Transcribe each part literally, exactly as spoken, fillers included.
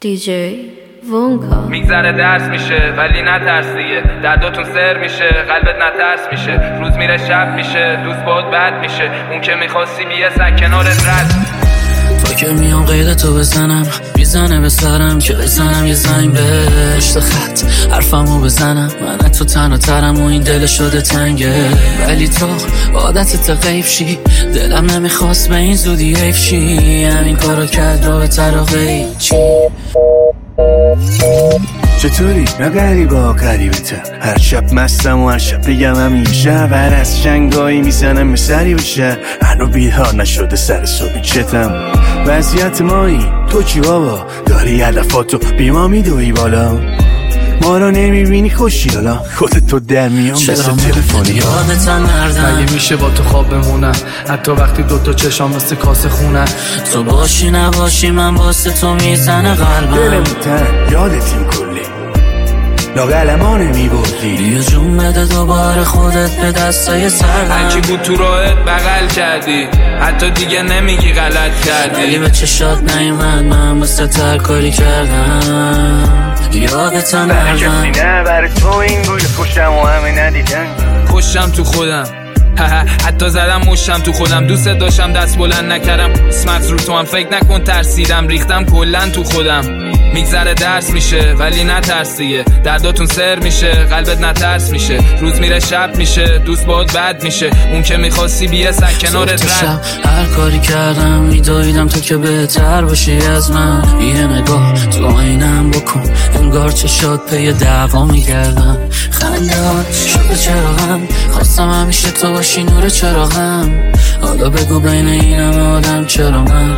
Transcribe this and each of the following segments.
دیجی وونکا میگذره درس میشه ولی نترس دیگه، درداتون سر میشه قلبت نترس میشه، روز میره شب میشه دوست باد بد میشه، اون که میخواستی بیه سک کنارت رد. تو که میام قید تو بزنم میزنه به سرم که بزنم یه زنگ به پشت خط حرفمو بزنم، من تو تنها ترم و این دل شده تنگه، ولی تو عادتت غیب شی، دلم نمیخواست به این زودی حیف شی، همین کارو کرد رو به طرق چی. چطوری؟ نه غریبا غریبتم، هر شب مستم و هر شب بگم همیشه بر از شنگایی میزنم به سری بشه، هنو بیدار نشده سر صبحی چتم، وضعیت مایی تو چی بابا؟ داری هدفاتو بی ما میدوی بالا، ما رو نمیبینی خوشی حالا خودت تو در میام مثل تلفنی یادتم نردم، مگه میشه با تو خواب بمونم حتی وقتی دوتا چشام مثل کاسه خونن، تو باشی نباشی من واسه تو میزنه قلبم، دلمون تن یادتیم کلی لاغلما نمیبردی، بیا جون بده دوباره خودت به دستای سردم، هرکی بود تو راهت بغل کردی حتی دیگه نمیگی غلط کردی، ولی به چشات نیومد من واسه تر کاری کردم، یادتم برای کسی نردم نه برای تو این گوی کشم و همه ندیدن، کشم تو خودم حتی زدم مشتم تو خودم، دوست داشتم دست بلند نکردم، اسمت رو تو هم فکر نکن ترسیدم، ریختم کلن تو خودم، میگذره درس میشه ولی نترس دیگه، درداتون سر میشه قلبت نترس میشه، روز میره شب میشه دوست باد بد میشه، اون که میخواستی بیه سک کنارت رد. هر کاری کردم میدویدم تو که بهتر باشی از من، یه نگاه تو آینم بکن انگار چشات پی دعوا میگردم، خندهات شده چراغم خواستم همیشه تو باشی نور چراغم، حالا بگو بین این همه آدم چرا من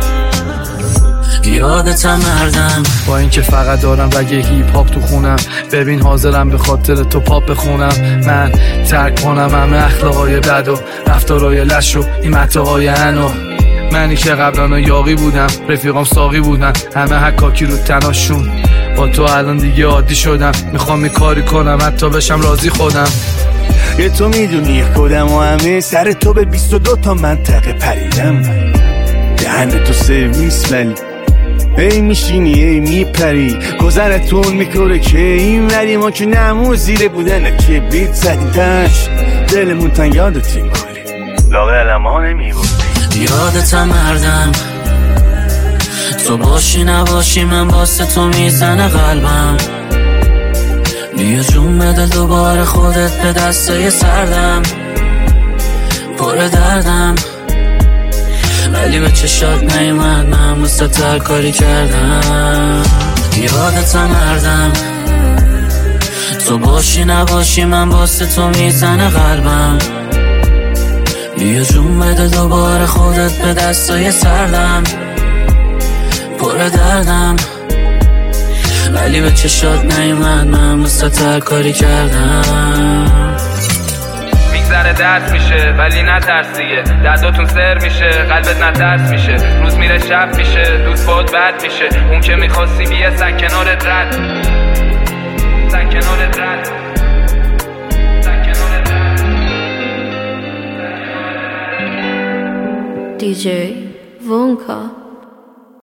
یادتم نردم، با اینکه فقط دارم رگ هیپ هاپ تو خونم، ببین حاضرم به خاطر تو پاپ بخونم، من ترک کنم همه اخلاقای بد و رفتارای لش و این متاهای انو، منی که قبلا یاقی بودم رفیقام ساقی بودن همه حکاکی رو تناشون، با تو الان دیگه عادی شدم میخوام یه کاری کنم حتی بشم راضی خودم، یه تو میدونی خودم و همه سر تو به بیست و دو تا منطقه پریدم، دهن تو سرویس ولی ای میشینی ای میپری، گذرتون میکنه که این ولی ما که نمو زیره بودن که بیت زدیم تش، دلمون تن یادتیم کلی لاغلم ها نمیبودی، یادتم نردم تو باشی نباشی من واسه تو میزنه قلبم، بیا جون بده دوباره خودت به دستای سردم، پر دردم ولی به چشات نیومد من واسه تر کاری کردم، یادتم نردم تو باشی نباشی من واسه تو میزنه قلبم، بیا جون بده دوباره خودت به دستای سردم، پر دردم ولی به چشات نیومد من واسه تر کاری کردم. میگذره درس میشه ولی نترس دیگه، درداتون سر میشه قلبت نترس میشه، روز میره شب میشه دوست باد بد میشه، اون که میخواستی بیه سک کنارت رد، سک کنارت رد، سک کنارت رد. دیجی وونکا.